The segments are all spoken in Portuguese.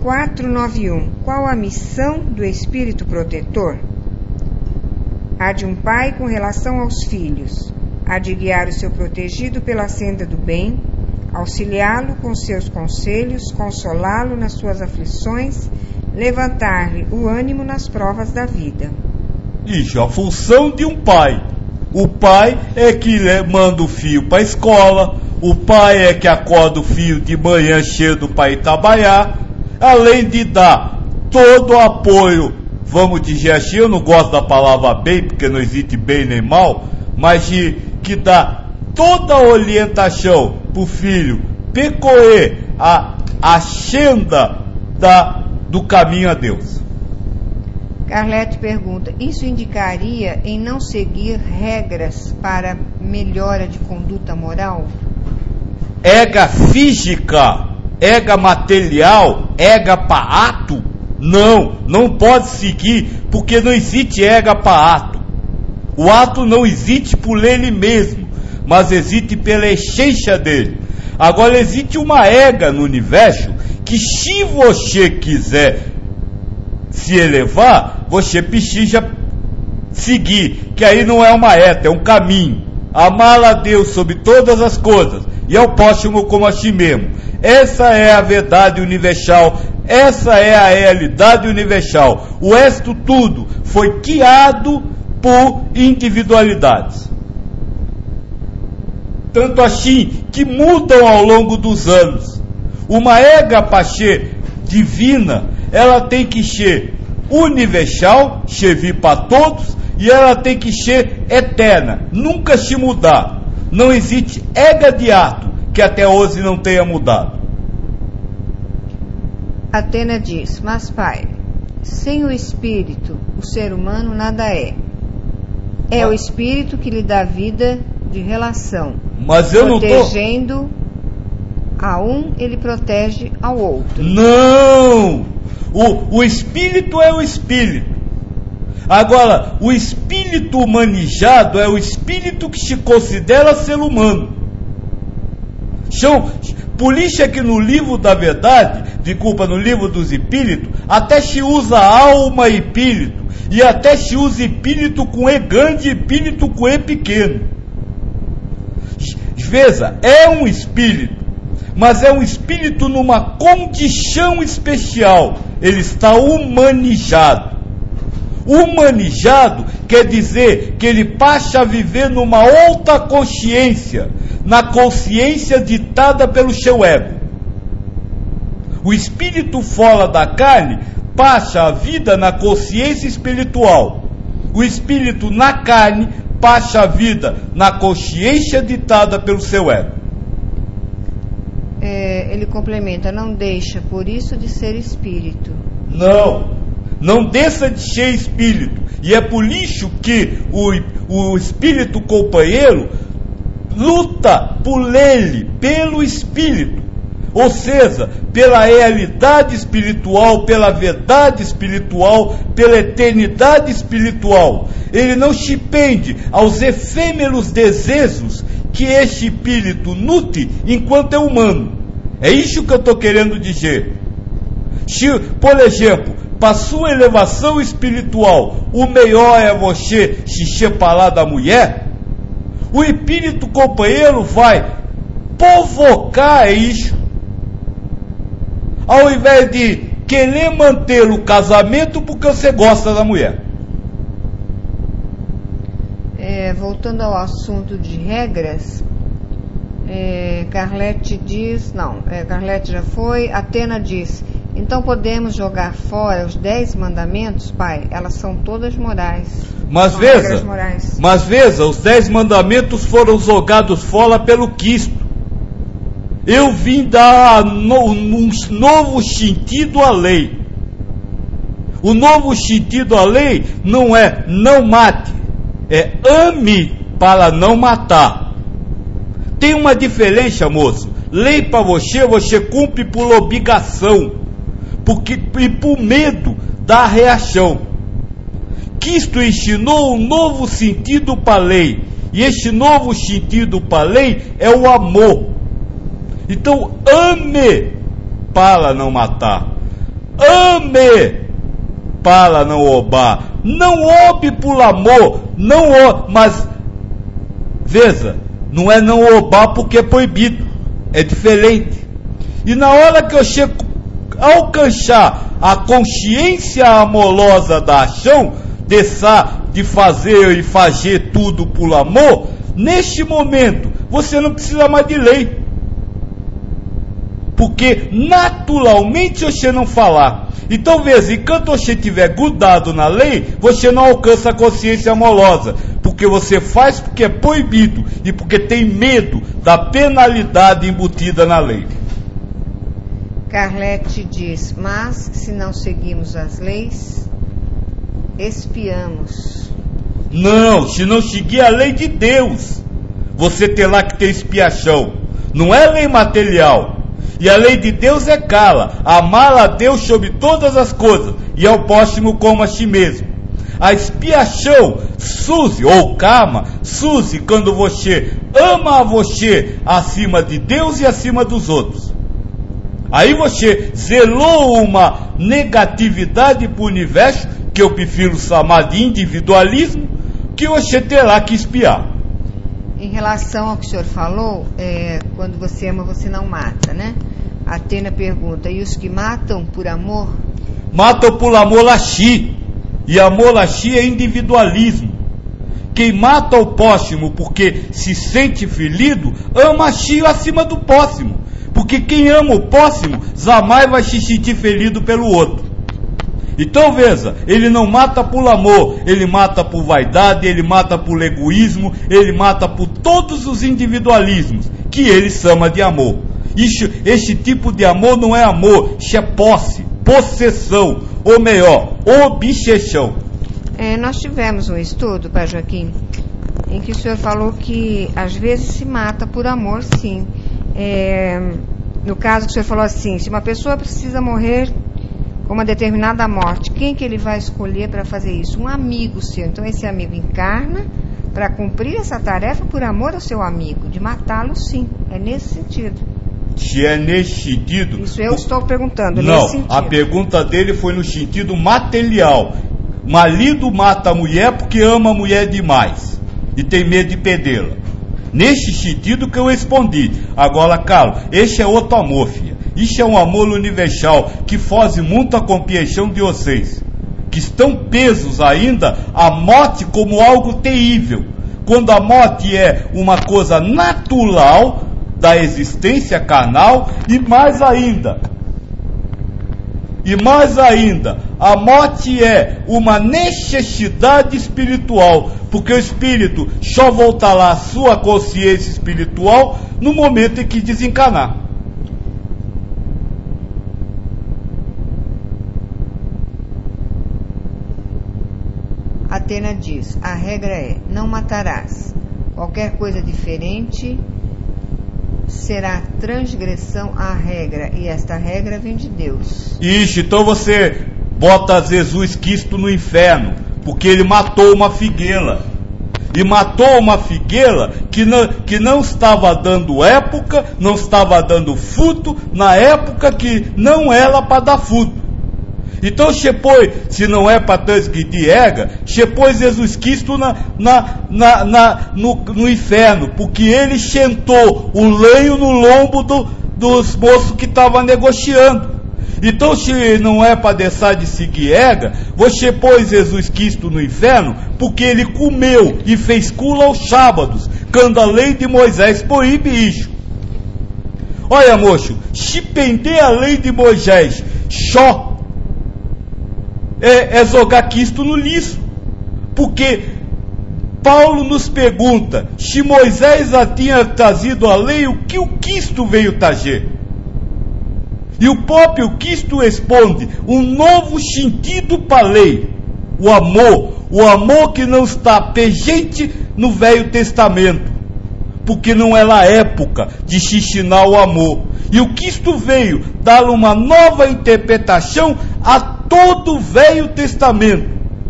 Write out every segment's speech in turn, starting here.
491. Qual a missão do Espírito Protetor? A de um pai com relação aos filhos, a de guiar o seu protegido pela senda do bem, auxiliá-lo com seus conselhos, consolá-lo nas suas aflições, levantar-lhe o ânimo nas provas da vida. Isso, a função de um pai. O pai é que manda o filho para a escola, o pai é que acorda o filho de manhã cedo para ir trabalhar, além de dar todo o apoio, vamos dizer assim, eu não gosto da palavra bem, porque não existe bem nem mal, mas que dá toda a orientação para o filho percorrer a senda do caminho a Deus. Carlete pergunta, isso indicaria em não seguir regras para melhora de conduta moral? Ega física, ega material, ega para ato? Não pode seguir, porque não existe ega para ato. O ato não existe por ele mesmo, mas existe pela essência dele. Agora existe uma ega no universo que, se você quiser se elevar, você precisa seguir, que aí não é uma reta, é um caminho. Amar a Deus sobre todas as coisas e ao próximo como a si mesmo. Essa é a verdade universal, essa é a realidade universal. O resto tudo foi criado por individualidades. Tanto assim que mudam ao longo dos anos. Uma ega para ser divina, ela tem que ser universal, servir para todos, e ela tem que ser eterna, nunca se mudar. Não existe ega de ato que até hoje não tenha mudado. Atena diz, mas pai, sem o espírito, o ser humano nada é. É o espírito que lhe dá vida de relação. Mas eu protegendo a um, ele protege ao outro. Não! O espírito é o espírito. Agora, o espírito humanizado é o espírito que se considera ser humano. Por isso é que no livro da verdade, no livro dos espíritos, até se usa alma e espírito, e até se usa espírito com E grande e espírito com E pequeno. Veja, é um espírito, mas é um espírito numa condição especial. Ele está humanizado. Humanizado quer dizer que ele passa a viver numa outra consciência, na consciência ditada pelo seu ego. O espírito fora da carne passa a vida na consciência espiritual. O espírito na carne passa a vida na consciência ditada pelo seu ego. Ele complementa, não deixa por isso de ser espírito. Não deixa de ser espírito. E é por isso que o espírito companheiro luta por ele, pelo espírito. Ou seja, pela realidade espiritual, pela verdade espiritual, pela eternidade espiritual. Ele não se pende aos efêmeros desejos que esse espírito nutre enquanto é humano. É isso que eu estou querendo dizer. Se, por exemplo, para sua elevação espiritual, o melhor é você se separar da mulher, o espírito companheiro vai provocar isso. Ao invés de querer manter o casamento porque você gosta da mulher. Voltando ao assunto de regras, Carlete diz, Carlete já foi, Atena diz, então podemos jogar fora os 10 mandamentos, pai? Elas são todas morais. Mas veja, os 10 mandamentos foram jogados fora pelo Cristo. Eu vim dar um novo sentido à lei. O novo sentido à lei não é não mate, é ame para não matar. Tem uma diferença, moço. Lei para você cumpre por obrigação, e por medo da reação. Cristo ensinou um novo sentido para a lei, e esse novo sentido para a lei é o amor. Então, ame para não matar. ame para não roubar. Não roube por amor, não roube, mas veja, não é não roubar porque é proibido, é diferente. E na hora que eu chego a alcançar a consciência amorosa da ação, deixar de fazer e fazer tudo por amor, neste momento você não precisa mais de lei, porque naturalmente você não falar. Então veja, enquanto você estiver grudado na lei, você não alcança a consciência amorosa, porque você faz porque é proibido e porque tem medo da penalidade embutida na lei. Carlete diz, mas se não seguimos as leis, espiamos. Não, se não seguir a lei de Deus, você terá que ter expiação. Não é lei material. E a lei de Deus é cala, amar a Deus sobre todas as coisas, e ao próximo como a si mesmo. A expiação surge, ou karma, surge quando você ama a você acima de Deus e acima dos outros. Aí você zelou uma negatividade para o universo, que eu prefiro chamar de individualismo, que você terá que expiar. Em relação ao que o senhor falou, quando você ama, você não mata, né? A Atena pergunta, e os que matam por amor? Matam por amor a si, e amor a si é individualismo. Quem mata o próximo porque se sente ferido, ama a si acima do próximo, porque quem ama o próximo jamais vai se sentir ferido pelo outro. Então veja, ele não mata por amor, ele mata por vaidade, ele mata por egoísmo, ele mata por todos os individualismos que ele chama de amor. Este tipo de amor não é amor, isso é posse, possessão, ou melhor, obsessão. Nós tivemos um estudo, Pai Joaquim, em que o senhor falou que às vezes se mata por amor, sim. No caso que o senhor falou assim, se uma pessoa precisa morrer com uma determinada morte, quem que ele vai escolher para fazer isso? Um amigo seu. Então esse amigo encarna para cumprir essa tarefa por amor ao seu amigo, de matá-lo, sim. É nesse sentido. Se é nesse sentido... Isso eu estou perguntando, não, nesse sentido. A pergunta dele foi no sentido material. Marido mata a mulher porque ama a mulher demais e tem medo de perdê-la. Nesse sentido que eu respondi. Agora, Carlos, este é outro amor, filha. Isso é um amor universal que foge muito a compreensão de vocês, que estão presos ainda à morte como algo terrível, quando a morte é uma coisa natural da existência carnal, e mais ainda, a morte é uma necessidade espiritual, porque o espírito só voltará à sua consciência espiritual no momento em que desencarnar. Atena diz, a regra é, não matarás. Qualquer coisa diferente será transgressão à regra, e esta regra vem de Deus. Isso, então você bota Jesus Cristo no inferno, porque ele matou uma figueira. E matou uma figueira que não estava dando época, não estava dando fruto, na época que não era para dar fruto. Então, se não é para transgredir regra, pôs Jesus Cristo no inferno, porque ele sentou o lenho no lombo dos moços que estavam negociando. Então, se não é para deixar de seguir regra, você pôs Jesus Cristo no inferno, porque ele comeu e fez cula aos sábados, quando a lei de Moisés proíbe isso. Olha, moço, se pender a lei de Moisés só é jogar Cristo no lixo, porque Paulo nos pergunta, se Moisés já tinha trazido a lei, o que o Cristo veio trazer? E o próprio Cristo responde, um novo sentido para a lei, o amor que não está presente no Velho Testamento, porque não era a época de se ensinar o amor. E o Cristo veio dar uma nova interpretação a todo o Velho Testamento.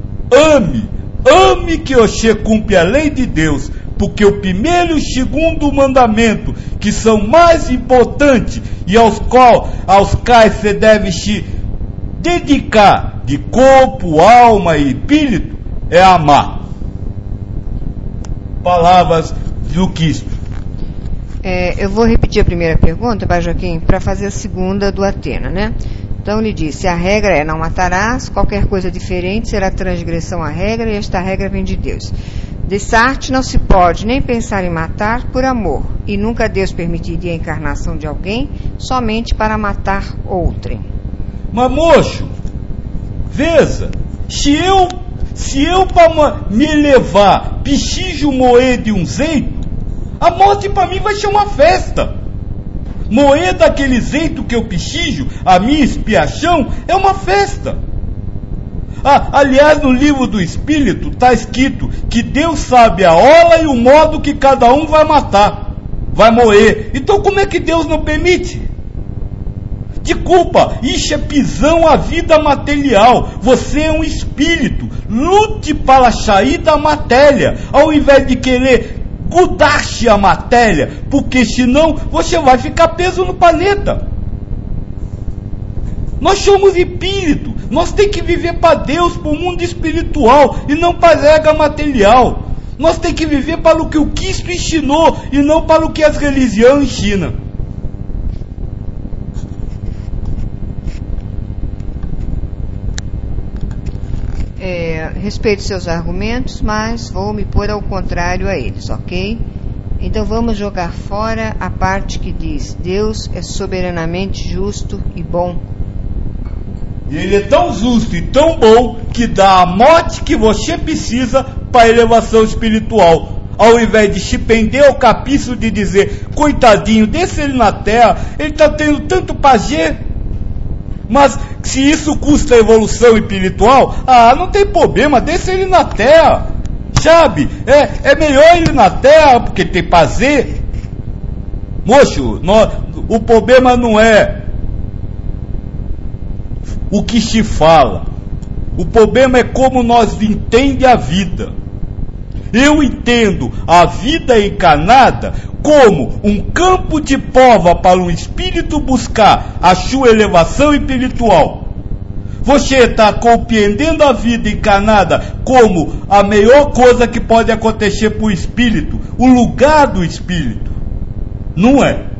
Ame que você cumpre a lei de Deus, porque o primeiro e o segundo mandamento, que são mais importantes e aos quais você deve se dedicar de corpo, alma e espírito é amar. Palavras do Cristo. Eu vou repetir a primeira pergunta, Pai Joaquim, para fazer a segunda do Atena, né? Então ele disse, a regra é não matarás, qualquer coisa diferente será transgressão à regra e esta regra vem de Deus. Dessarte não se pode nem pensar em matar por amor, e nunca Deus permitiria a encarnação de alguém somente para matar outrem. Mas moço, veja, se eu para me levar pichijo moer de um jeito, a morte para mim vai ser uma festa. Moer daquele jeito que eu pichijo, a minha expiação, é uma festa. Aliás, no livro do Espírito está escrito que Deus sabe a hora e o modo que cada um vai matar, vai moer. Então como é que Deus não permite? Desculpa, isso é pisão à vida material. Você é um espírito, lute para sair da matéria, ao invés de querer grudar-se a matéria, porque senão você vai ficar preso no planeta. Nós somos espírito, nós temos que viver para Deus, para o mundo espiritual, e não para a regra material. Nós temos que viver para o que o Cristo ensinou, e não para o que as religiões ensinam. Respeito seus argumentos, mas vou me pôr ao contrário a eles, ok? Então vamos jogar fora a parte que diz Deus é soberanamente justo e bom. E Ele é tão justo e tão bom que dá a morte que você precisa para a elevação espiritual. Ao invés de se prender ao capricho de dizer, coitadinho, deixa ele na terra, ele está tendo tanto prazer. Mas se isso custa a evolução espiritual, não tem problema, deixa ele na terra. Sabe? É melhor ele na terra, porque tem prazer. Moço, o problema não é o que se fala. O problema é como nós entendemos a vida. Eu entendo a vida encarnada como um campo de prova para um espírito buscar a sua elevação espiritual. Você está compreendendo a vida encarnada como a melhor coisa que pode acontecer para o espírito, o lugar do espírito. Não é.